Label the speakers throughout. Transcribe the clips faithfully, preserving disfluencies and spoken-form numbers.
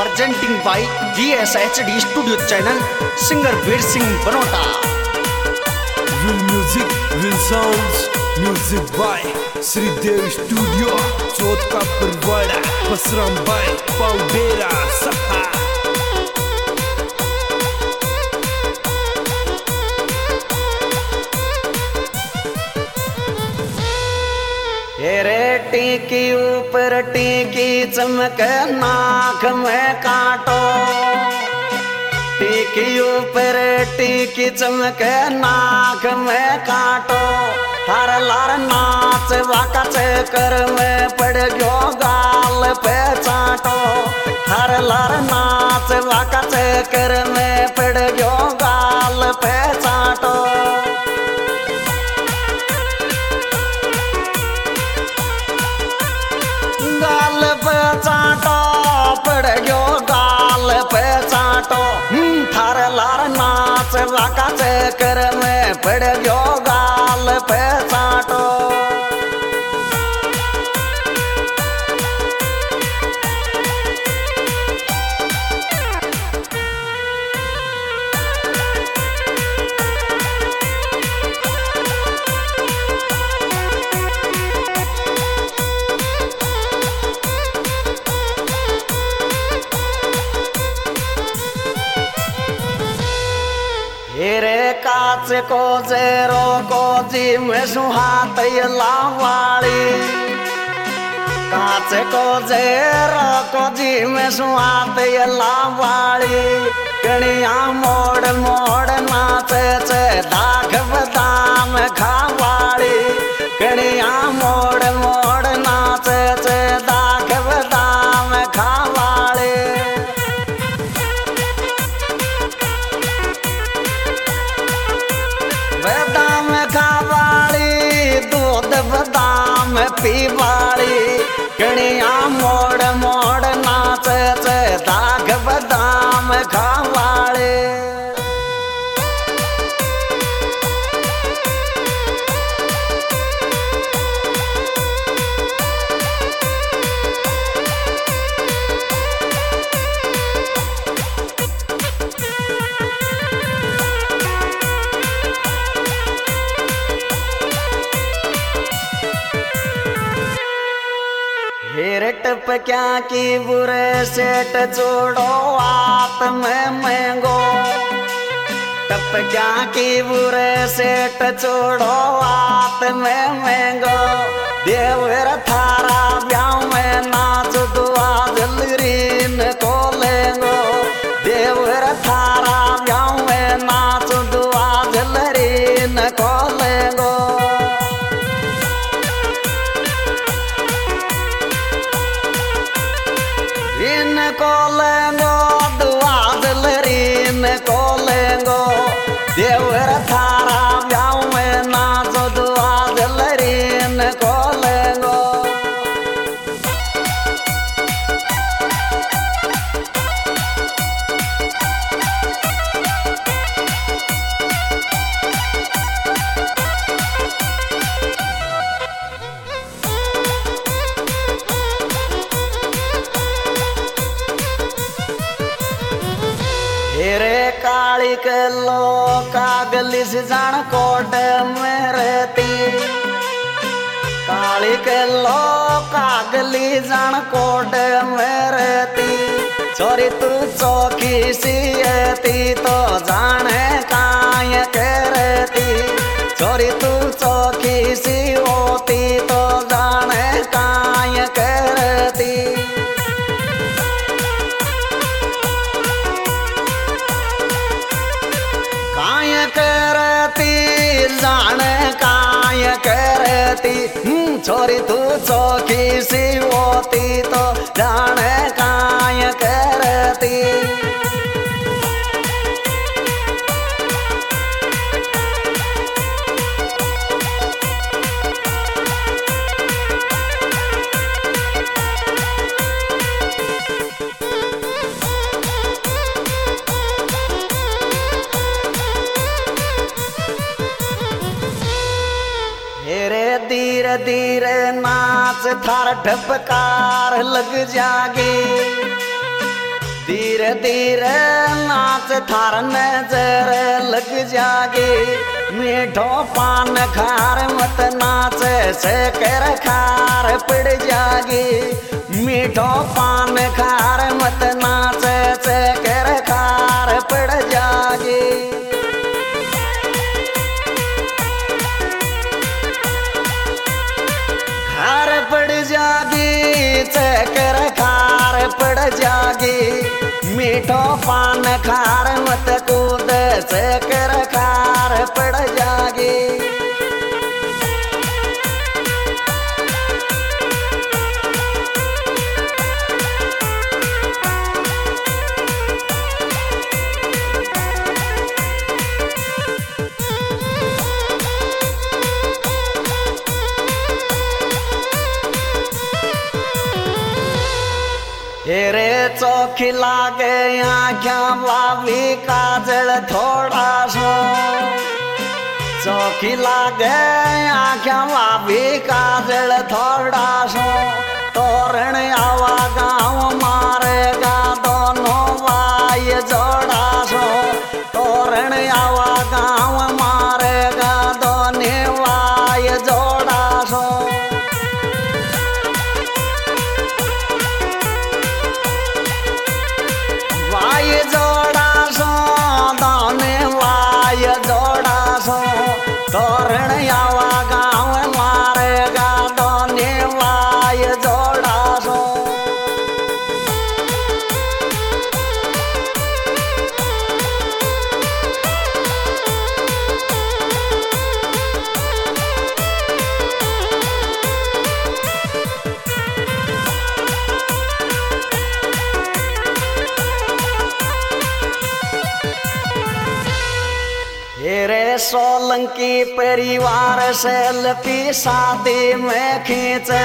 Speaker 1: presenting by V S H D Studio Channel, singer Veer Singh Banota.
Speaker 2: Will music, will sounds, music by Sri Dev Studio, Chot ka Parwada, Basram by Paudera Saha.
Speaker 1: रे टीकी ऊपर टीकी चमक नाक में काटो, टीकी ऊपर टीकी चमक नाक में काटो, थार लार नाच वाका चक्कर में पड़ गयो गाल पे चाटो, थार लार नाच वाका चक्कर में पड़ गयो गाल पे चाटो। गाल पे चाटो पड़ गयो गाल पे चाटो, थार लार नाच वाका चक्कर में पड़ गयो गाल पे चाटो। हेरे काच को जेरो को जी में सुहात लावाली, काच को जेरो को जी में सुहात लावाली, कणिया मोड़ मोड़ नाचे चे दाग बदाम खावाली, कणिया मोड़ मोड़ नाचे चे दाग बदाम खावाली। बदाम खावाली दूध बदाम पीवाली, कणिया मोड़ मोड़ नाचे चे दाग बदाम खावाली। हेरे टप क्या की बुरे सेट जोड़ो आप में महंगो, टप क्या की बुरे सेट जोड़ो आप में महंगो, देवर थारा ब्याह में नाच दुआ जलरीन को लेंगो, देवर थारा ब्याह में नाच दुआ जलरीन को लेंगो। को लेंगो दुआ दिलरीन को लेंगो, देवर थारा ब्याह में नाचो दुआ दिलरीन को लेंगो। हेरे काली के लो कागली से जान कोट में रहती, काली के लो कागली जान कोट में रहती, छोरी तू चौकी सी रहती तो जाने काय के रहती, छोरी तू चौकी सी होती तो जाने काय के रहती। काय करती जाने काय करती, छोरी तू चौकी सी होती तो जाने काय करती। धीरे धीरे नाच थार ढपकार लग जागे, धीरे धीरे नाच थार नजर लग जागे मीठो पान खार मत नाच से कर खार पड़ जागे मीठो पान खार मत नाच से कर खार पड़ जागे खार पड़ जागी चकर खार पड़ जागी मीठो पान खार मत कूद चकर खार पड़ जागी हेरे चौखी लागे आँख्या वावी काजल थोड़ा सो चौखी लागे आँख्या वावी काजल थोड़ा सो तोरण आवा गाँव मारेगा दोनों वाय जोड़ा सो तोरण आवा गाँव मारेगा दोनों वाय जोड़ा सो वाय जोड़ा सो दाने वाय जोड़ा सो तोरण आवा गाँव मारेगा दोने वाय जोड़ा सो हेरे सोलंकी परिवार से लपी शादी में खींचे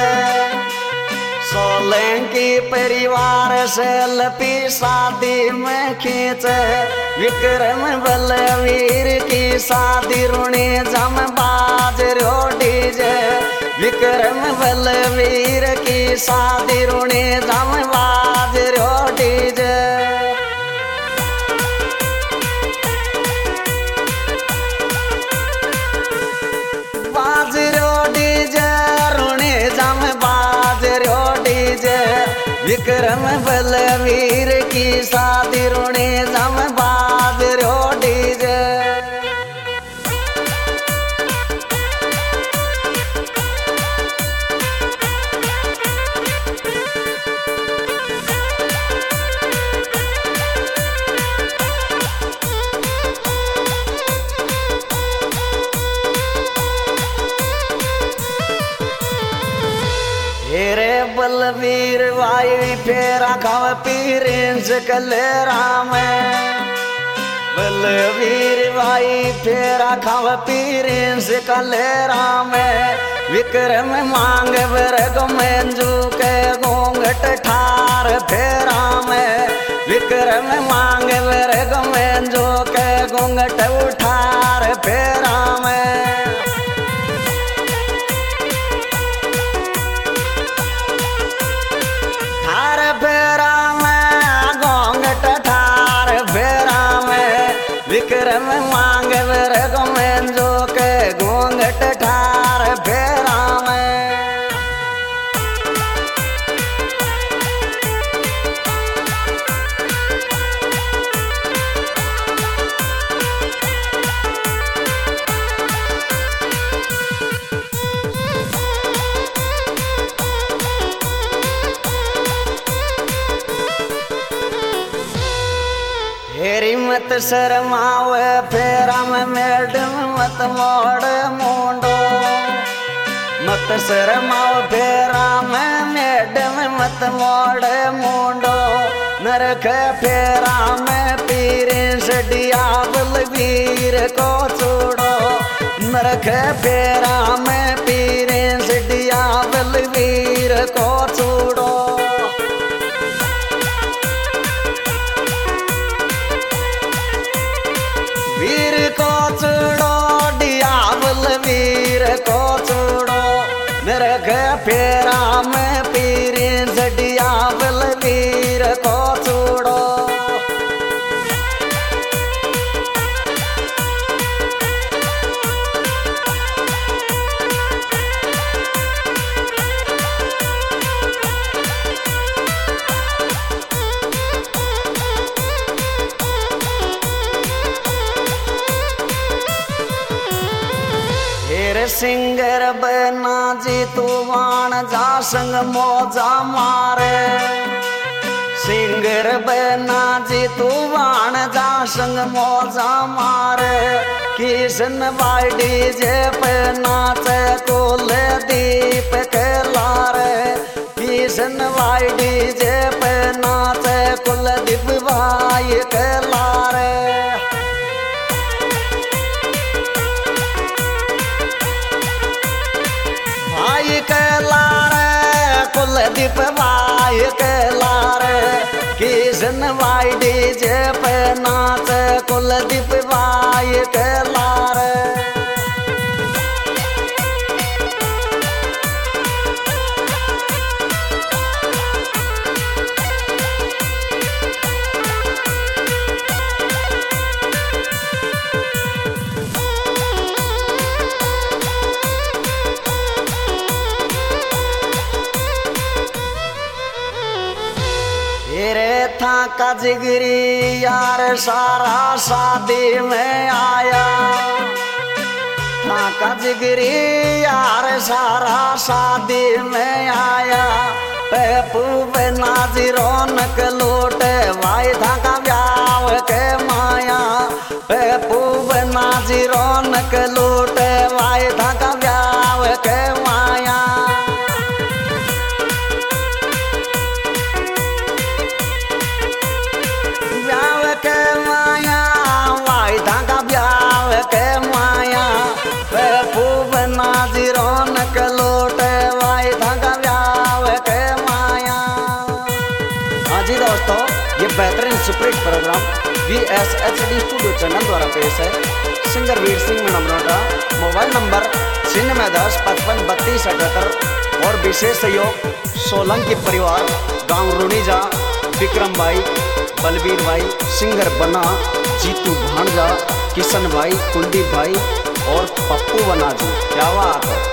Speaker 1: सोलंकी परिवार से लपी शादी में खींचे विक्रम बलवीर की शादी रुणी जम बाज रोडी जे विक्रम बलवीर की शादी रुणी जम बाज रोडी जे बाजरो डीजे रुणी जम बाजरो डीजे विक्रम बलवीर की शादी रुणी जम बाजरो डीजे हेरे बलवीर वाई फेरा खाव पीरिंस कलेरा में बलवीर वाई फेरा खाव पीरिंस कलेरा में विक्रम मांग वर्ग में झुके घूंघट ठार फेरा में विक्रम मांग वर्ग में झुके घूंघट उठार फेरा में फेरा में घोंघट ठार फेरा में विक्रम मांग वर्ग में जो के घोंघट ठार फेरा में हेरी मत शर्मावे फेरा में मैडम मत मोड़ मुंडो मत शर्माओ फेरा में मैडम मत मोड़ मुंडो नरक फेरा में पीरिंस डियाबल वीर को छोड़ो नरक फेरा में पीरिंस डियाबल वीर को छोड़ो वीर को छोड़ो डियाबल वीर को छोड़ो नरक फेरा में पीरिंस डियाबल वीर को छोड़ो सिंगर बना जी तू वाण जा संग मौजा मारे सिंगर बना जी तू वाण जा संग मौजा मारे किशन वाइडी जे पे नाचे कुल दीप के लारे किशन वाइडी जे पे नाचे कुल दीप भाई के लारे भाई के लारे कुलदीप भाई के लारे किशन वाइडी जे पे नाचे कुलदीप भाई के लारे रे था का जिगरी यार सारा शादी में आया था का जिगरी यार सारा शादी में आया पेपू बिना जी रौनक लूटे भाई था का ब्याह के माया पेपू बिना जी रौनक लूटे भाई था का ब्याह के माया के माया वाई धागा ब्याह के माया पेपू बना जी रौनक लूटे वाई धागा ब्याह के माया। हाँ जी दोस्तों, ये बेहतरीन superhit program V S H D studio channel द्वारा पेश है। Singer Veer Singh Manmanota, mobile number छिन्नवे दस पचपन बत्तीस अठहत्तर और विशेष सहयोग सोलंकी परिवार गांव रुणीजा, विक्रम भाई, बलबीर भाई, सिंगर बना, जीतू भांजा, किशन भाई, कुलदीप भाई और पप्पू बना जी। क्या बात है।